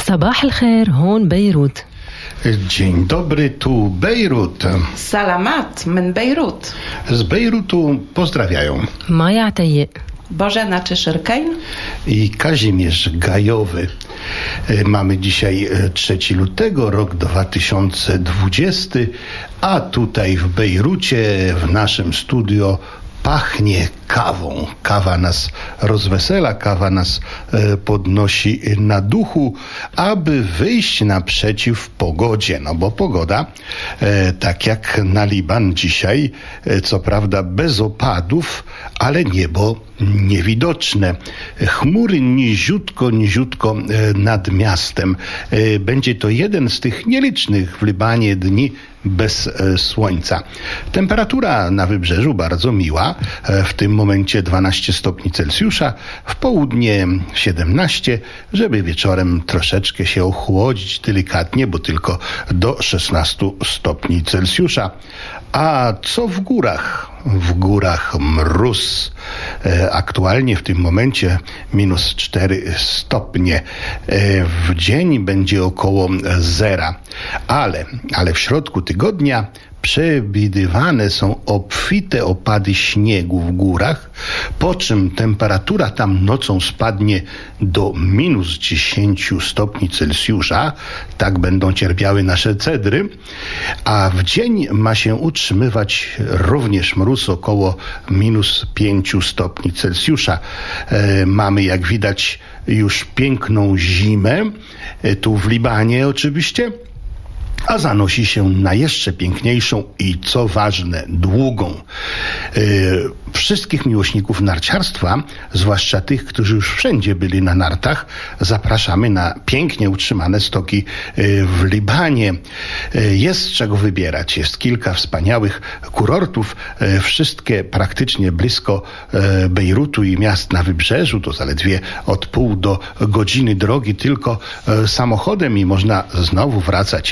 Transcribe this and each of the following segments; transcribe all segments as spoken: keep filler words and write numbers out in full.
صباح الخير، هون بيروت. Dzień dobry, tu Bejrut. Salamat من بيروت. Z Bejrutu pozdrawiają Maja Tejek, Bożena Czyszyrkejn i Kazimierz Gajowy. Mamy dzisiaj trzeciego lutego, rok dwa tysiące dwudziesty, a tutaj w Bejrucie, w naszym studio, pachnie kawą. Kawa nas rozwesela, kawa nas e, podnosi na duchu, aby wyjść naprzeciw pogodzie. No bo pogoda, e, tak jak na Liban dzisiaj, e, co prawda bez opadów, ale niebo niewidoczne. Chmury niziutko, niziutko e, nad miastem. E, będzie to jeden z tych nielicznych w Libanie dni bez e, słońca. Temperatura na wybrzeżu bardzo miła. E, w tym momencie dwanaście stopni Celsjusza, w południe siedemnaście, żeby wieczorem troszeczkę się ochłodzić delikatnie, bo tylko do szesnastu stopni Celsjusza. A co w górach? W górach mróz. E, aktualnie w tym momencie minus cztery stopnie. E, w dzień będzie około zera. Ale, ale w środku tygodnia przewidywane są obfite opady śniegu w górach, po czym temperatura tam nocą spadnie do minus dziesięć stopni Celsjusza. Tak będą cierpiały nasze cedry. A w dzień ma się utrzymywać również mróz około minus pięć stopni Celsjusza. E, mamy, jak widać, już piękną zimę, e, tu w Libanie oczywiście, a zanosi się na jeszcze piękniejszą i, co ważne, długą. Yy, wszystkich miłośników narciarstwa, zwłaszcza tych, którzy już wszędzie byli na nartach, zapraszamy na pięknie utrzymane stoki yy, w Libanie. Yy, jest z czego wybierać. Jest kilka wspaniałych kurortów, yy, wszystkie praktycznie blisko yy, Bejrutu i miast na wybrzeżu. To zaledwie od pół do godziny drogi tylko yy, samochodem i można znowu wracać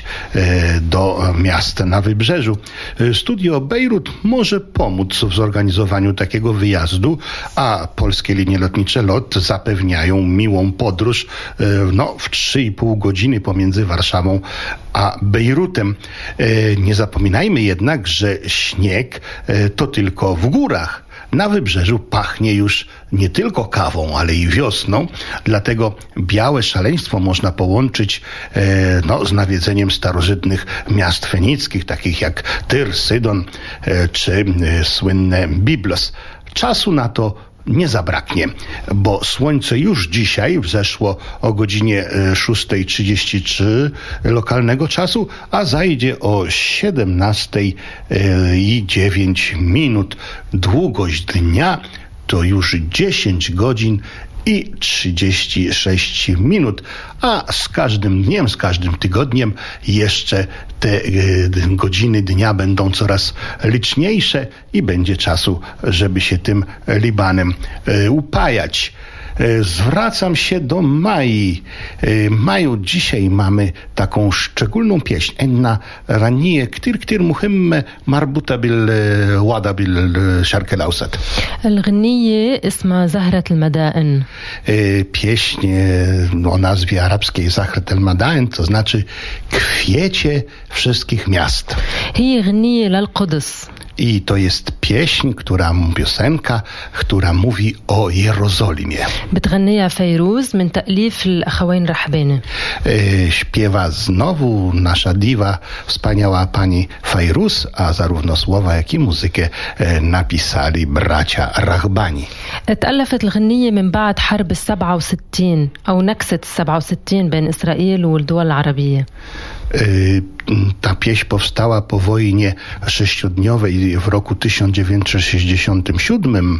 do miasta na wybrzeżu. Studio Bejrut może pomóc w zorganizowaniu takiego wyjazdu, a polskie linie lotnicze LOT zapewniają miłą podróż no, w trzy i pół godziny pomiędzy Warszawą a Bejrutem. Nie zapominajmy jednak, że śnieg to tylko w górach. Na wybrzeżu pachnie już nie tylko kawą, ale i wiosną, dlatego białe szaleństwo można połączyć e, no, z nawiedzeniem starożytnych miast fenickich, takich jak Tyr, Sydon e, czy e, słynne Biblos. Czasu na to nie zabraknie, bo słońce już dzisiaj wzeszło o godzinie szósta trzydzieści trzy lokalnego czasu, a zajdzie o siedemnasta i dziewięć minut. Długość dnia to już dziesięć godzin i trzydzieści sześć minut, a z każdym dniem, z każdym tygodniem jeszcze te y, godziny dnia będą coraz liczniejsze i będzie czasu, żeby się tym Libanem y, upajać. Zwracam się do Mai. Maju, dzisiaj mamy taką szczególną pieśń. Enna ranie ktir ktir muhimme marbuta bil wada bil sharq al-awsat. الغنية اسمها زهرة المدائن. Pieśń o nazwie arabskiej Zahrat al-Madain, to znaczy kwiecie wszystkich miast. هي غنية للقدس. I to jest pieśń, która, piosenka, która mówi o Jerozolimie. بتغنيها فيروز من تأليف الأخوين رحباني. E, śpiewa znowu nasza diwa, wspaniała pani Fajruz, a zarówno słowa, jak i muzykę e, napisali bracia Rahbani. تألفت الغنية من بعد حرب السبعة وستين أو نكسة السبعة وستين بين إسرائيل والدول العربية. Ta pieśń powstała po wojnie sześciodniowej w roku tysiąc dziewięćset sześćdziesiątym siódmym.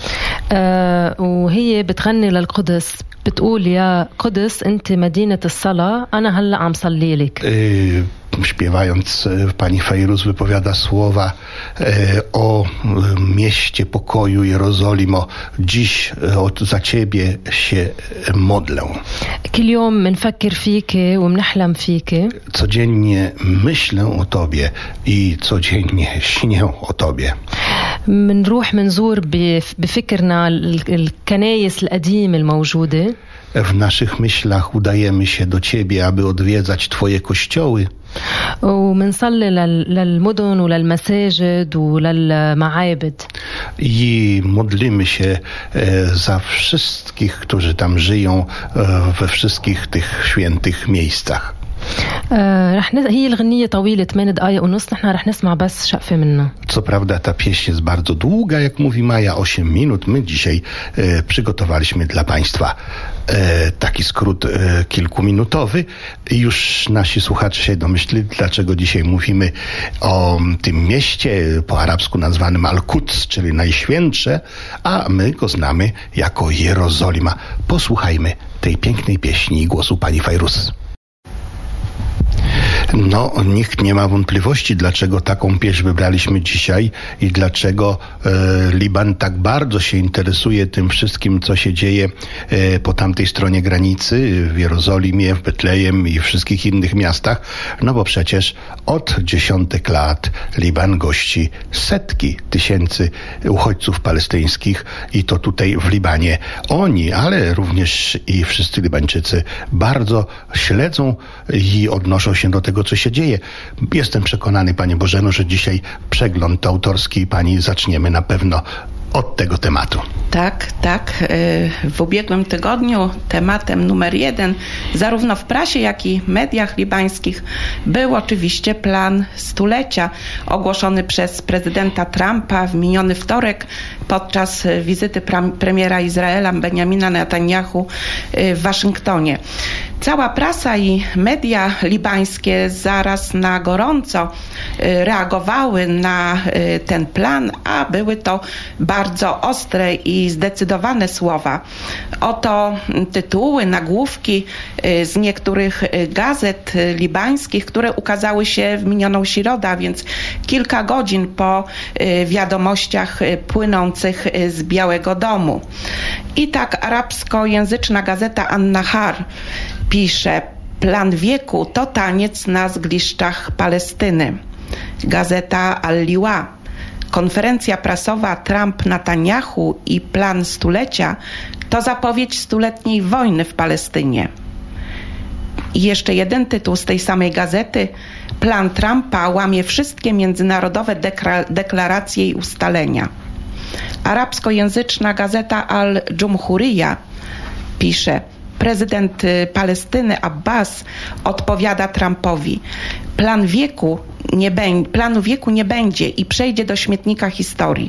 أه وهي بتغني للقدس، بتقول يا قدس أنت مدينة الصلاة أنا هلأ عم صلي لك. Śpiewając, pani Fejruz wypowiada słowa e, o mieście pokoju Jerozolimo. Dziś od, za ciebie się modlę. كل يوم منفكر فيك ومنحلم فيك. Codziennie myślę o tobie i codziennie śnię o tobie. منروح منزور بفكرنا الكنايس القديمة الموجودة. w naszych myślach udajemy się do Ciebie, aby odwiedzać Twoje kościoły. ومنصلي لل- للمدن وللمساجد وللمعابد. I modlimy się e, za wszystkich, którzy tam żyją e, we wszystkich tych świętych miejscach. آه رح ن... هي الغنية طويلة ثمانية دقايق ونص، نحن رح نسمع بس شقفة منها. Co prawda ta pieśń jest bardzo długa, jak mówi Maja, osiem minut. My dzisiaj e, przygotowaliśmy dla Państwa e, taki skrót e, kilkuminutowy. I już nasi słuchacze się domyślili, dlaczego dzisiaj mówimy o tym mieście po arabsku nazwanym Al-Quds, czyli Najświętsze, a my go znamy jako Jerozolima. Posłuchajmy tej pięknej pieśni i głosu pani Fajrus. No, nikt nie ma wątpliwości, dlaczego taką pieśń wybraliśmy dzisiaj i dlaczego e, Liban tak bardzo się interesuje tym wszystkim, co się dzieje e, po tamtej stronie granicy, w Jerozolimie, w Betlejem i wszystkich innych miastach. No bo przecież od dziesiątek lat Liban gości setki tysięcy uchodźców palestyńskich i to tutaj w Libanie. Oni, ale również i wszyscy Libańczycy bardzo śledzą i odnoszą się do tego, co się dzieje. Jestem przekonany, Panie Bożeno, że dzisiaj przegląd autorski Pani zaczniemy na pewno od tego tematu. Tak, tak. W ubiegłym tygodniu tematem numer jeden, zarówno w prasie, jak i mediach libańskich, był oczywiście plan stulecia ogłoszony przez prezydenta Trumpa w miniony wtorek podczas wizyty premiera Izraela Benjamina Netanyahu w Waszyngtonie. Cała prasa i media libańskie zaraz na gorąco reagowały na ten plan, a były to bardzo ostre i zdecydowane słowa. Oto tytuły, nagłówki z niektórych gazet libańskich, które ukazały się w minioną środę, a więc kilka godzin po wiadomościach płynących z Białego Domu. I tak arabskojęzyczna gazeta An-Nahar pisze: plan wieku to taniec na zgliszczach Palestyny. Gazeta Al-Liwa: konferencja prasowa Trump-Netanyahu i plan stulecia to zapowiedź stuletniej wojny w Palestynie. I jeszcze jeden tytuł z tej samej gazety: plan Trumpa łamie wszystkie międzynarodowe dekra- deklaracje i ustalenia. Arabskojęzyczna gazeta Al-Dżumhurija pisze: prezydent Palestyny Abbas odpowiada Trumpowi: plan wieku nie be- planu wieku nie będzie i przejdzie do śmietnika historii.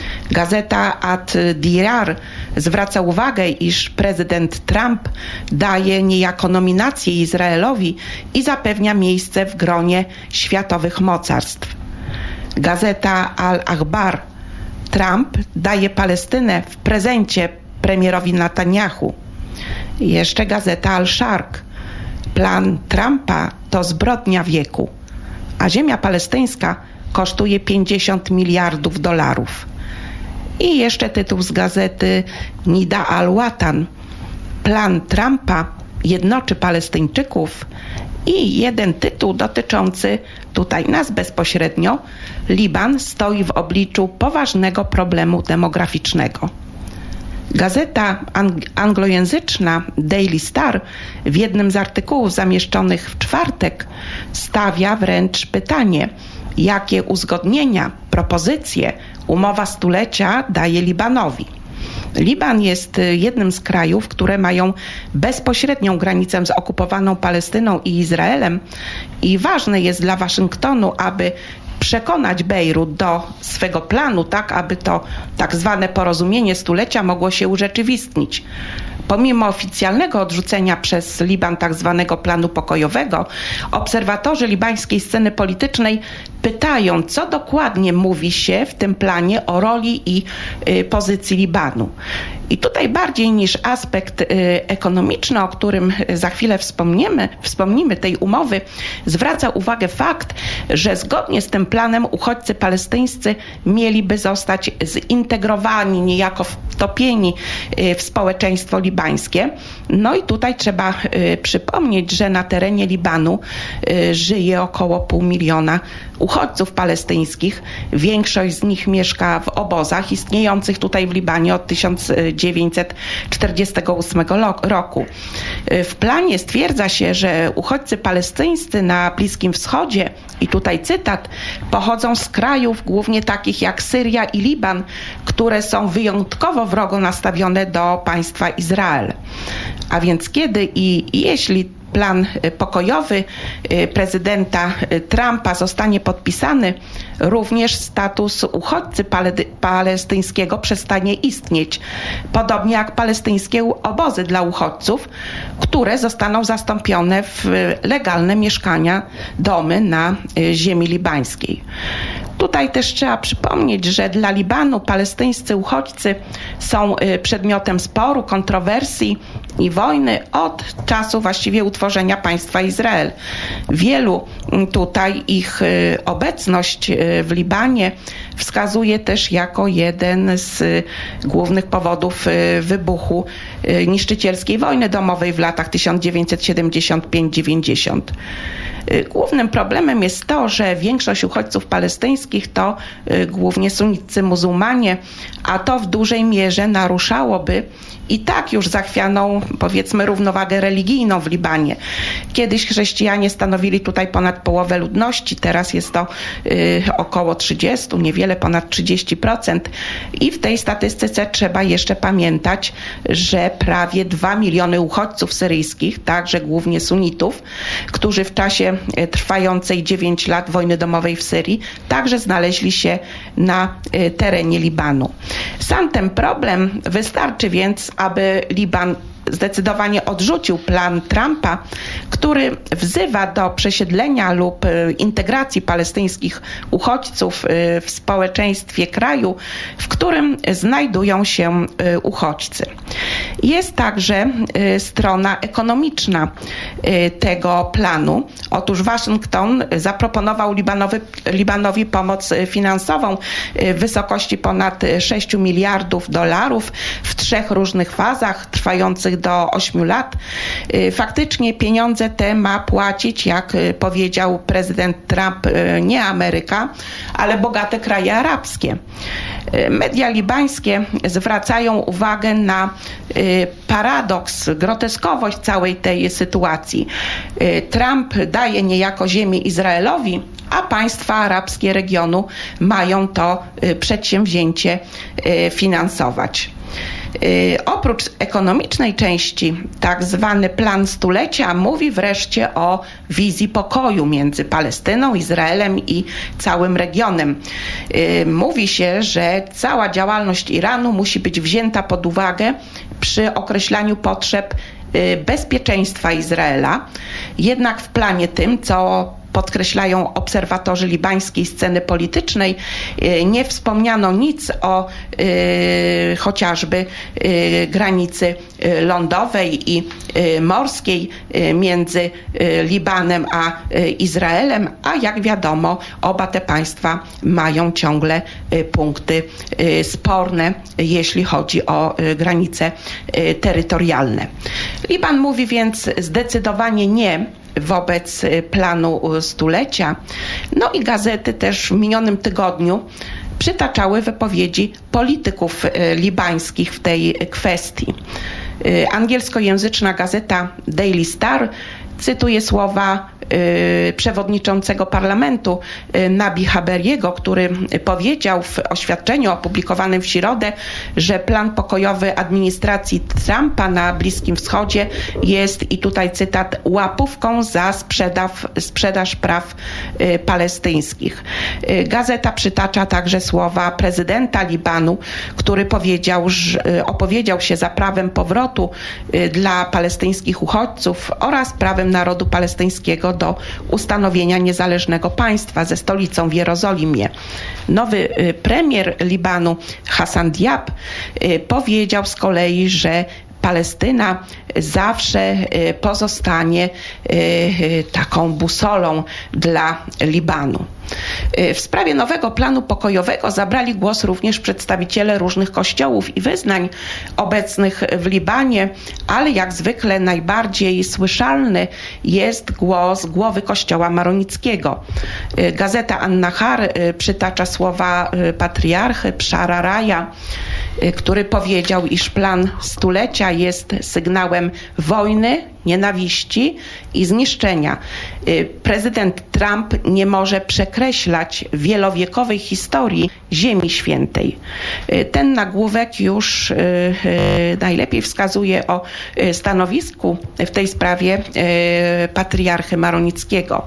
Gazeta Ad-Dirar zwraca uwagę, iż prezydent Trump daje niejako nominację Izraelowi i zapewnia miejsce w gronie światowych mocarstw. Gazeta Al-Akhbar: Trump daje Palestynę w prezencie premierowi Netanyahu. I jeszcze gazeta Al-Sharq: plan Trumpa to zbrodnia wieku, a ziemia palestyńska kosztuje pięćdziesiąt miliardów dolarów. I jeszcze tytuł z gazety Nida Al-Watan: plan Trumpa jednoczy Palestyńczyków. I jeden tytuł dotyczący tutaj nas bezpośrednio: Liban stoi w obliczu poważnego problemu demograficznego. Gazeta ang- anglojęzyczna Daily Star w jednym z artykułów zamieszczonych w czwartek stawia wręcz pytanie, jakie uzgodnienia, propozycje umowa stulecia daje Libanowi. Liban jest jednym z krajów, które mają bezpośrednią granicę z okupowaną Palestyną i Izraelem i ważne jest dla Waszyngtonu, aby przekonać Bejrut do swego planu, tak aby to tak zwane porozumienie stulecia mogło się urzeczywistnić. Pomimo oficjalnego odrzucenia przez Liban tak zwanego planu pokojowego, obserwatorzy libańskiej sceny politycznej pytają, co dokładnie mówi się w tym planie o roli i y, pozycji Libanu. I tutaj bardziej niż aspekt y, ekonomiczny, o którym za chwilę wspomniemy, wspomnimy tej umowy, zwraca uwagę fakt, że zgodnie z tym planem uchodźcy palestyńscy mieliby zostać zintegrowani, niejako wtopieni y, w społeczeństwo libańskie. No i tutaj trzeba y, przypomnieć, że na terenie Libanu y, żyje około pół miliona uchodźców palestyńskich. Większość z nich mieszka w obozach istniejących tutaj w Libanie od tysiąc dziewięćset czterdziestego ósmego roku. W planie stwierdza się, że uchodźcy palestyńscy na Bliskim Wschodzie, i tutaj cytat, pochodzą z krajów głównie takich jak Syria i Liban, które są wyjątkowo wrogo nastawione do państwa Izrael. A więc kiedy i jeśli plan pokojowy prezydenta Trumpa zostanie podpisany, również status uchodźcy palestyńskiego przestanie istnieć. Podobnie jak palestyńskie obozy dla uchodźców, które zostaną zastąpione w legalne mieszkania, domy na ziemi libańskiej. Tutaj też trzeba przypomnieć, że dla Libanu palestyńscy uchodźcy są przedmiotem sporu, kontrowersji i wojny od czasu właściwie utworzenia państwa Izrael. Wielu tutaj ich obecność w Libanie wskazuje też jako jeden z głównych powodów wybuchu niszczycielskiej wojny domowej w latach tysiąc dziewięćset siedemdziesiąt pięć dziewięćdziesiąt. Głównym problemem jest to, że większość uchodźców palestyńskich to głównie sunniccy muzułmanie, a to w dużej mierze naruszałoby i tak już zachwianą, powiedzmy, równowagę religijną w Libanie. Kiedyś chrześcijanie stanowili tutaj ponad połowę ludności, teraz jest to y, około trzydzieści, niewiele ponad trzydzieści procent. I w tej statystyce trzeba jeszcze pamiętać, że prawie dwa miliony uchodźców syryjskich, także głównie sunitów, którzy w czasie trwającej dziewięć lat wojny domowej w Syrii, także znaleźli się na y, terenie Libanu. Sam ten problem wystarczy więc, aby Liban zdecydowanie odrzucił plan Trumpa, który wzywa do przesiedlenia lub integracji palestyńskich uchodźców w społeczeństwie kraju, w którym znajdują się uchodźcy. Jest także strona ekonomiczna tego planu. Otóż Waszyngton zaproponował Libanowi, Libanowi pomoc finansową w wysokości ponad sześć miliardów dolarów w trzech różnych fazach trwających do ośmiu lat. Faktycznie pieniądze te ma płacić, jak powiedział prezydent Trump, nie Ameryka, ale bogate kraje arabskie. Media libańskie zwracają uwagę na paradoks, groteskowość całej tej sytuacji. Trump daje niejako ziemię Izraelowi, a państwa arabskie regionu mają to przedsięwzięcie finansować. Oprócz ekonomicznej części, tak zwany plan stulecia mówi wreszcie o wizji pokoju między Palestyną, Izraelem i całym regionem. Mówi się, że cała działalność Iranu musi być wzięta pod uwagę przy określaniu potrzeb bezpieczeństwa Izraela. Jednak w planie tym, co podkreślają obserwatorzy libańskiej sceny politycznej, nie wspomniano nic o y, chociażby y, granicy lądowej i y, morskiej y, między y, Libanem a y, Izraelem, a jak wiadomo, oba te państwa mają ciągle y, punkty y, sporne, jeśli chodzi o y, granice y, terytorialne. Liban mówi więc zdecydowanie nie wobec planu stulecia. No i gazety też w minionym tygodniu przytaczały wypowiedzi polityków libańskich w tej kwestii. Angielskojęzyczna gazeta Daily Star cytuje słowa y, przewodniczącego parlamentu y, Nabi Haberiego, który powiedział w oświadczeniu opublikowanym w środę, że plan pokojowy administracji Trumpa na Bliskim Wschodzie jest, i tutaj cytat, łapówką za sprzedaż, sprzedaż praw y, palestyńskich. Y, gazeta przytacza także słowa prezydenta Libanu, który powiedział, że y, opowiedział się za prawem powrotu y, dla palestyńskich uchodźców oraz prawem narodu palestyńskiego do ustanowienia niezależnego państwa ze stolicą w Jerozolimie. Nowy premier Libanu Hassan Diab powiedział z kolei, że Palestyna zawsze pozostanie taką busolą dla Libanu. W sprawie nowego planu pokojowego zabrali głos również przedstawiciele różnych kościołów i wyznań obecnych w Libanie, ale jak zwykle najbardziej słyszalny jest głos głowy kościoła maronickiego. Gazeta An-Nahar przytacza słowa patriarchy Bshara Raja, który powiedział, iż plan stulecia jest sygnałem wojny, nienawiści i zniszczenia. Prezydent Trump nie może przekreślać wielowiekowej historii Ziemi Świętej. Ten nagłówek już najlepiej wskazuje o stanowisku w tej sprawie patriarchy maronickiego.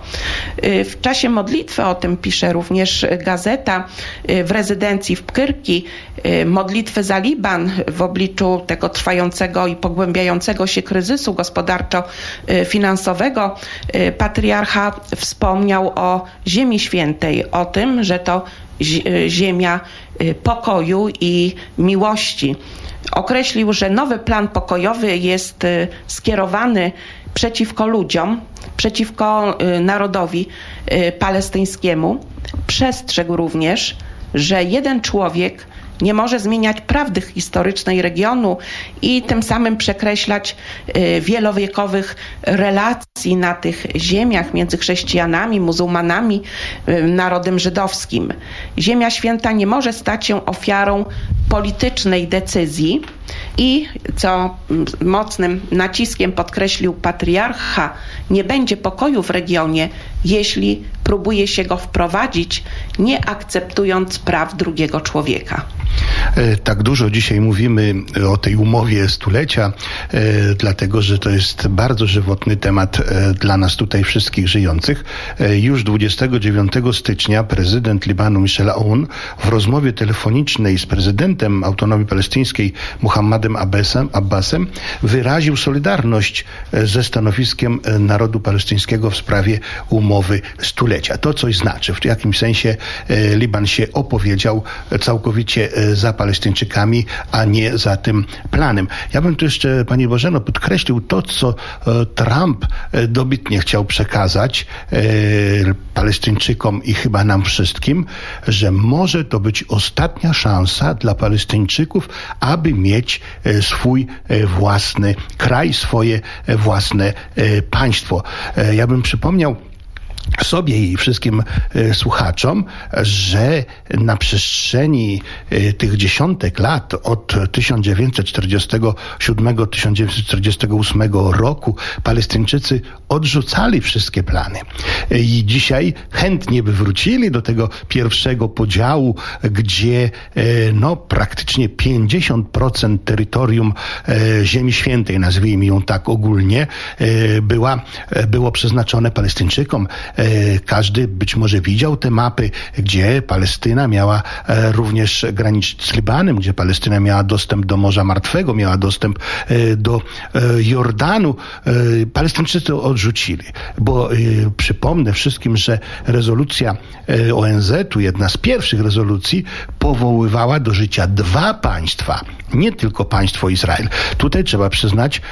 W czasie modlitwy, o tym pisze również gazeta, w rezydencji w Pkyrki, modlitwy za Liban w obliczu tego trwającego i pogłębiającego się kryzysu gospodarczo-finansowego, patriarcha wspomniał o Ziemi Świętej, o tym, że to ziemia pokoju i miłości. Określił, że nowy plan pokojowy jest skierowany przeciwko ludziom, przeciwko narodowi palestyńskiemu. Przestrzegł również, że jeden człowiek nie może zmieniać prawdy historycznej regionu i tym samym przekreślać wielowiekowych relacji na tych ziemiach między chrześcijanami, muzułmanami, narodem żydowskim. Ziemia Święta nie może stać się ofiarą politycznej decyzji i, co mocnym naciskiem podkreślił patriarcha, nie będzie pokoju w regionie, jeśli próbuje się go wprowadzić, nie akceptując praw drugiego człowieka. Tak dużo dzisiaj mówimy o tej umowie stulecia, dlatego że to jest bardzo żywotny temat dla nas tutaj wszystkich żyjących. Już dwudziestego dziewiątego stycznia prezydent Libanu Michel Aoun w rozmowie telefonicznej z prezydentem Autonomii Palestyńskiej Muhammadem Abbasem, Abbasem wyraził solidarność ze stanowiskiem narodu palestyńskiego w sprawie umowy stulecia. To coś znaczy. W jakimś sensie Liban się opowiedział całkowicie za Palestyńczykami, a nie za tym planem. Ja bym tu jeszcze, Pani Bożeno, podkreślił to, co Trump dobitnie chciał przekazać Palestyńczykom i chyba nam wszystkim, że może to być ostatnia szansa dla Palestyńczyków, aby mieć swój własny kraj, swoje własne państwo. Ja bym przypomniał sobie i wszystkim e, słuchaczom, że na przestrzeni e, tych dziesiątek lat od tysiąc dziewięćset czterdziestego siódmego do tysiąc dziewięćset czterdziestego ósmego roku Palestyńczycy odrzucali wszystkie plany. E, I dzisiaj chętnie by wrócili do tego pierwszego podziału, gdzie e, no praktycznie pięćdziesiąt procent terytorium e, Ziemi Świętej, nazwijmy ją tak ogólnie, e, była, e, było przeznaczone Palestyńczykom. Każdy być może widział te mapy, gdzie Palestyna miała również graniczyć z Libanem, gdzie Palestyna miała dostęp do Morza Martwego, miała dostęp do Jordanu. Palestyńczycy odrzucili, bo przypomnę wszystkim, że rezolucja O N Z-u, jedna z pierwszych rezolucji, powoływała do życia dwa państwa, nie tylko państwo Izrael. Tutaj trzeba przyznać,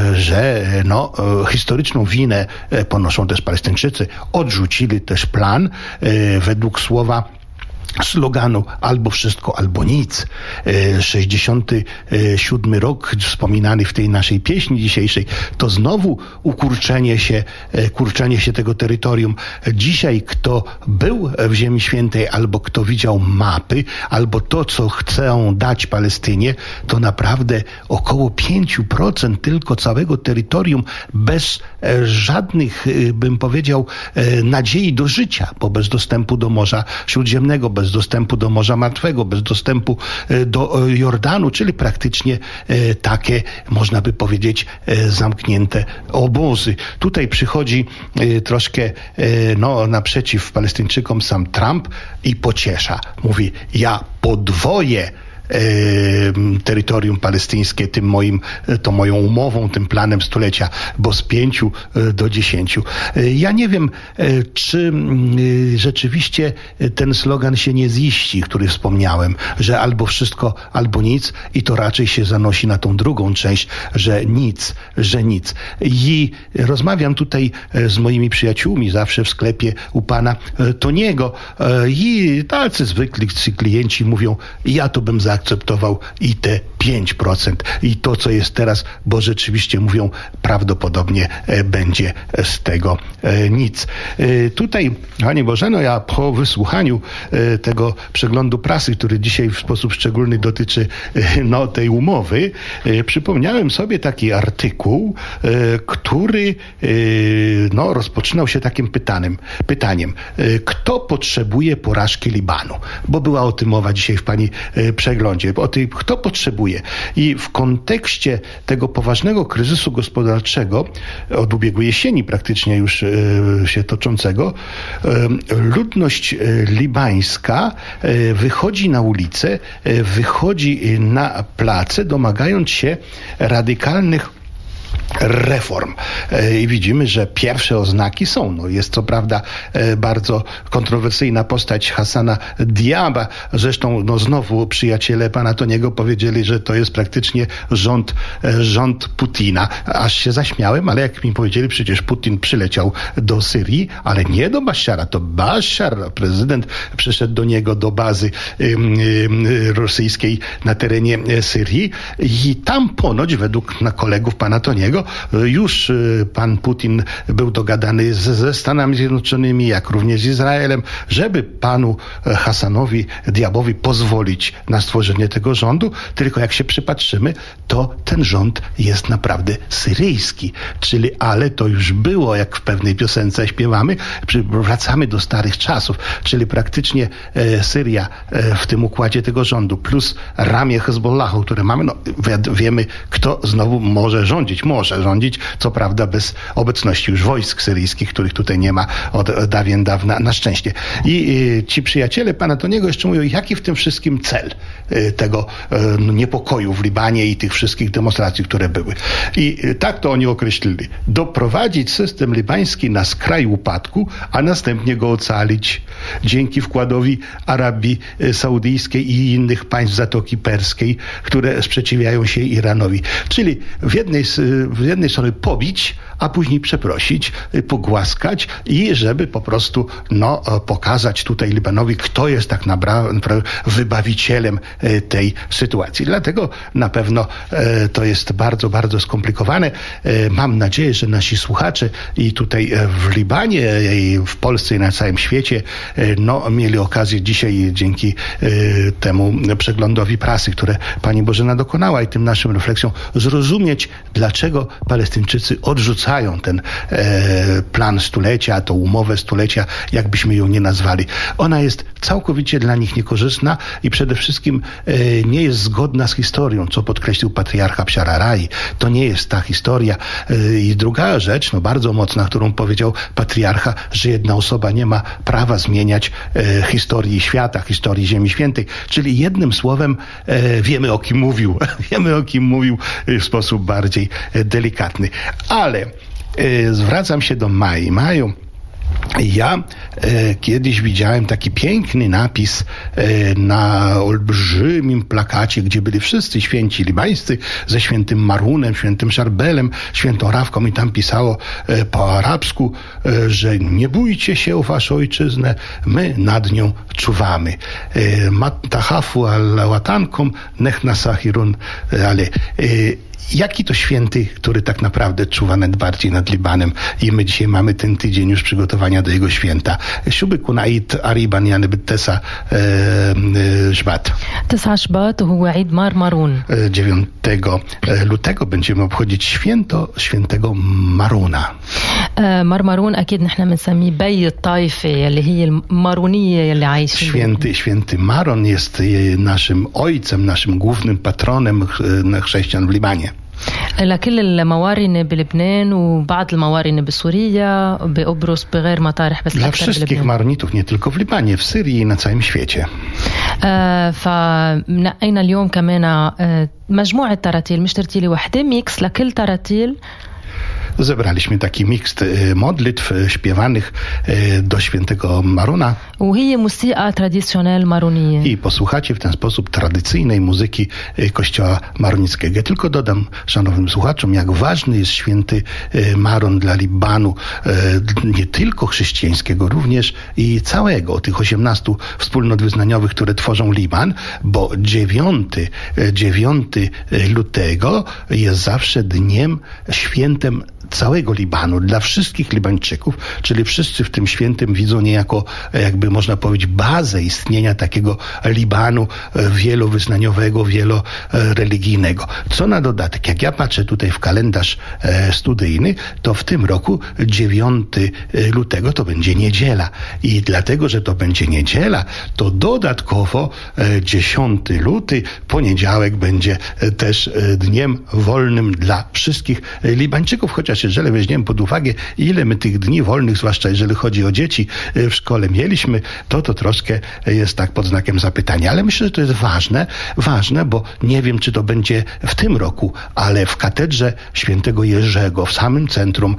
że no, historyczną winę ponoszą też Palestyńczycy. Odrzucili też plan według słowa sloganu albo wszystko, albo nic. sześćdziesiąty siódmy rok wspominany w tej naszej pieśni dzisiejszej, to znowu ukurczenie się, kurczenie się tego terytorium. Dzisiaj kto był w Ziemi Świętej, albo kto widział mapy, albo to, co chcą dać Palestynie, to naprawdę około pięć procent tylko całego terytorium, bez żadnych, bym powiedział, nadziei do życia, bo bez dostępu do Morza Śródziemnego, bez dostępu do Morza Martwego, bez dostępu do Jordanu, czyli praktycznie takie, można by powiedzieć, zamknięte obozy. Tutaj przychodzi troszkę no, naprzeciw Palestyńczykom sam Trump i pociesza. Mówi, ja podwoję terytorium palestyńskie tym moim, tą moją umową, tym planem stulecia, bo z pięciu do dziesięciu. Ja nie wiem, czy rzeczywiście ten slogan się nie ziści, który wspomniałem, że albo wszystko, albo nic, i to raczej się zanosi na tą drugą część, że nic, że nic. I rozmawiam tutaj z moimi przyjaciółmi zawsze w sklepie u pana Toniego i tacy zwykli klienci mówią, ja to bym zaakceptował i te pięć procent i to, co jest teraz, bo rzeczywiście mówią, prawdopodobnie będzie z tego nic. Tutaj, Pani Bożeno, ja po wysłuchaniu tego przeglądu prasy, który dzisiaj w sposób szczególny dotyczy no, tej umowy, przypomniałem sobie taki artykuł, który no, rozpoczynał się takim pytaniem, pytaniem, kto potrzebuje porażki Libanu? Bo była o tym mowa dzisiaj w Pani przeglądzie, o tym, kto potrzebuje. I w kontekście tego poważnego kryzysu gospodarczego, od ubiegłej jesieni praktycznie już się toczącego, ludność libańska wychodzi na ulicę, wychodzi na place, domagając się radykalnych reform. I widzimy, że pierwsze oznaki są. No jest co prawda bardzo kontrowersyjna postać Hassana Diaba. Zresztą no znowu przyjaciele pana Toniego powiedzieli, że to jest praktycznie rząd, rząd Putina. Aż się zaśmiałem, ale jak mi powiedzieli, przecież Putin przyleciał do Syrii, ale nie do Bashara. To Bashar, prezydent, przyszedł do niego do bazy ym, ym, rosyjskiej na terenie Syrii i tam ponoć, według na kolegów pana Toniego, już pan Putin był dogadany z, ze Stanami Zjednoczonymi, jak również z Izraelem, żeby panu Hassanowi Diabowi pozwolić na stworzenie tego rządu, tylko jak się przypatrzymy, to ten rząd jest naprawdę syryjski, czyli ale to już było, jak w pewnej piosence śpiewamy, wracamy do starych czasów, czyli praktycznie e, Syria e, w tym układzie tego rządu, plus ramię Hezbollahu, które mamy, no wi- wiemy, kto znowu może rządzić, może rządzić, co prawda bez obecności już wojsk syryjskich, których tutaj nie ma od dawien dawna, na szczęście. I y, ci przyjaciele pana Toniego jeszcze mówią, jaki w tym wszystkim cel y, tego y, niepokoju w Libanie i tych wszystkich demonstracji, które były. I y, tak to oni określili. Doprowadzić system libański na skraj upadku, a następnie go ocalić dzięki wkładowi Arabii Saudyjskiej i innych państw Zatoki Perskiej, które sprzeciwiają się Iranowi. Czyli w jednej z z jednej strony pobić, a później przeprosić, pogłaskać i żeby po prostu no, pokazać tutaj Libanowi, kto jest tak naprawdę wybawicielem tej sytuacji. Dlatego na pewno e, to jest bardzo, bardzo skomplikowane. E, mam nadzieję, że nasi słuchacze i tutaj w Libanie, i w Polsce i na całym świecie e, no, mieli okazję dzisiaj dzięki e, temu przeglądowi prasy, które pani Bożena dokonała i tym naszym refleksjom zrozumieć, dlaczego Palestyńczycy odrzucają ten e, plan stulecia, tą umowę stulecia, jakbyśmy ją nie nazwali. Ona jest całkowicie dla nich niekorzystna i przede wszystkim e, nie jest zgodna z historią, co podkreślił patriarcha Pshararaj. To nie jest ta historia. E, I druga rzecz, no bardzo mocna, którą powiedział patriarcha, że jedna osoba nie ma prawa zmieniać e, historii świata, historii Ziemi Świętej. Czyli jednym słowem e, wiemy, o kim mówił. wiemy, o kim mówił w sposób bardziej delikatny. Ale e, zwracam się do Mai. Maju, ja e, kiedyś widziałem taki piękny napis e, na olbrzymim plakacie, gdzie byli wszyscy święci libańscy ze świętym Marunem, świętym Szarbelem, świętą Rawką i tam pisało e, po arabsku, e, że nie bójcie się o waszą ojczyznę, my nad nią czuwamy. Tahafu al-watankum nech nasahirun, ale e, jaki to święty, który tak naprawdę czuwa najbardziej nad Libanem i my dzisiaj mamy ten tydzień już przygotowania do jego święta. Shuby kunait ariban yani bittesa Szbat. تسعة شباط وهو عيد مار مارون. dziewiątego lutego będziemy obchodzić święto świętego Maruna. مار مارون أكيد نحن بنسميه بي الطائفة اللي هي المارونية اللي عايشين. Święty, święty Maron jest naszym ojcem, naszym głównym patronem chrześcijan w Libanie. لكل الموارنة بلبنان وبعض الموارنة بسوريا بقبرص بغير مطارح بس Dla wszystkich maronitów, nie tylko w Libanie, w Syrii i na całym świecie. آه فنقينا اليوم كمان آه مجموعة تراتيل مش ترتيلة واحدة ميكس لكل تراتيل. Zebraliśmy taki miks modlitw śpiewanych do świętego Marona. وهي موسيقى تراديسيونيل مارونية. I posłuchacie w ten sposób tradycyjnej muzyki kościoła maronickiego. Ja tylko dodam szanownym słuchaczom, jak ważny jest święty Maron dla Libanu, nie tylko chrześcijańskiego, również i całego tych osiemnastu wspólnot wyznaniowych, które tworzą Liban, bo dziewiątego lutego jest zawsze dniem świętem całego Libanu, dla wszystkich Libańczyków, czyli wszyscy w tym świętym widzą niejako, jakby można powiedzieć, bazę istnienia takiego Libanu wielowyznaniowego, wieloreligijnego. Co na dodatek, jak ja patrzę tutaj w kalendarz studyjny, to w tym roku dziewiątego lutego to będzie niedziela i dlatego, że to będzie niedziela, to dodatkowo dziesiątego lutego, poniedziałek, będzie też dniem wolnym dla wszystkich Libańczyków, chociaż jeżeli weźmiemy pod uwagę, ile my tych dni wolnych, zwłaszcza jeżeli chodzi o dzieci, w szkole mieliśmy, to to troszkę jest tak pod znakiem zapytania. Ale myślę, że to jest ważne, ważne, bo nie wiem, czy to będzie w tym roku, ale w katedrze świętego Jerzego, w samym centrum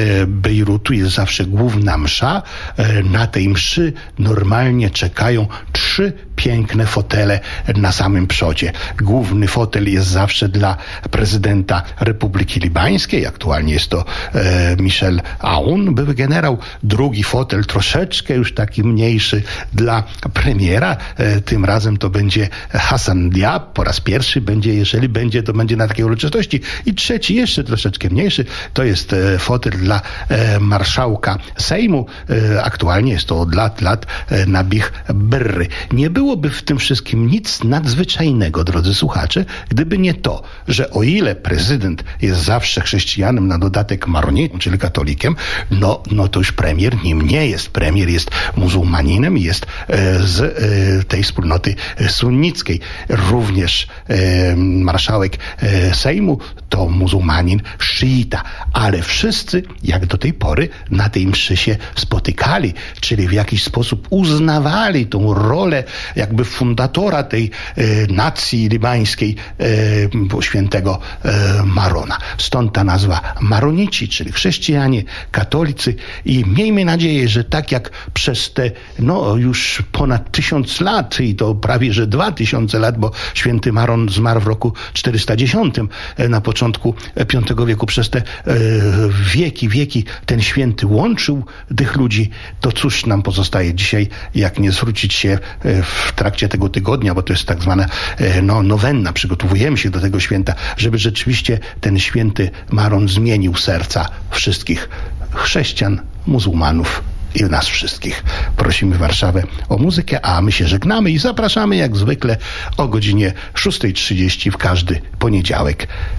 Bejrutu jest zawsze główna msza. Na tej mszy normalnie czekają trzy piękne fotele na samym przodzie. Główny fotel jest zawsze dla prezydenta Republiki Libańskiej, aktualnie jest to e, Michel Aoun, były generał. Drugi fotel, troszeczkę już taki mniejszy, dla premiera. E, tym razem to będzie Hassan Diab. Po raz pierwszy będzie, jeżeli będzie, to będzie na takiej uroczystości. I trzeci, jeszcze troszeczkę mniejszy, to jest e, fotel dla e, marszałka Sejmu. E, aktualnie jest to od lat, lat e, Nabih Berry. Nie byłoby w tym wszystkim nic nadzwyczajnego, drodzy słuchacze, gdyby nie to, że o ile prezydent jest zawsze chrześcijanem, na dodatek maronitą, czyli katolikiem, no, no to już premier nim nie jest. Premier jest muzułmaninem i jest e, z e, tej wspólnoty sunnickiej. Również e, marszałek e, Sejmu to muzułmanin szyita, ale wszyscy, jak do tej pory, na tej mszy się spotykali, czyli w jakiś sposób uznawali tą rolę jakby fundatora tej e, nacji libańskiej, e, świętego e, Marona. Stąd ta nazwa maronici, czyli chrześcijanie, katolicy, i miejmy nadzieję, że tak jak przez te no już ponad tysiąc lat i to prawie że dwa tysiące lat, bo święty Maron zmarł w roku czterysta dziesiątym na początku piątego wieku, przez te e, wieki, wieki ten święty łączył tych ludzi, to cóż nam pozostaje dzisiaj, jak nie zwrócić się w trakcie tego tygodnia, bo to jest tak zwana e, no, nowenna, przygotowujemy się do tego święta, żeby rzeczywiście ten święty Maron zmienił serca wszystkich chrześcijan, muzułmanów i nas wszystkich. Prosimy Warszawę o muzykę, a my się żegnamy i zapraszamy jak zwykle o godzinie szósta trzydzieści w każdy poniedziałek